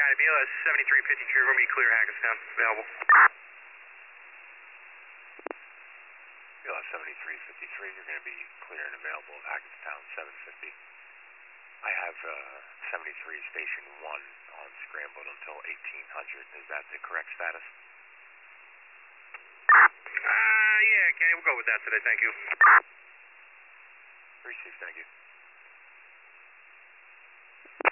BLS 7353, we're going to be clear Hackettstown, available. BLS 7353, you're going to be clear and available at Hackettstown 750. I have 73 Station 1 on scrambled until 1800. Is that the correct status? Yeah, Kenny, we'll go with that today, thank you. Received, thank you.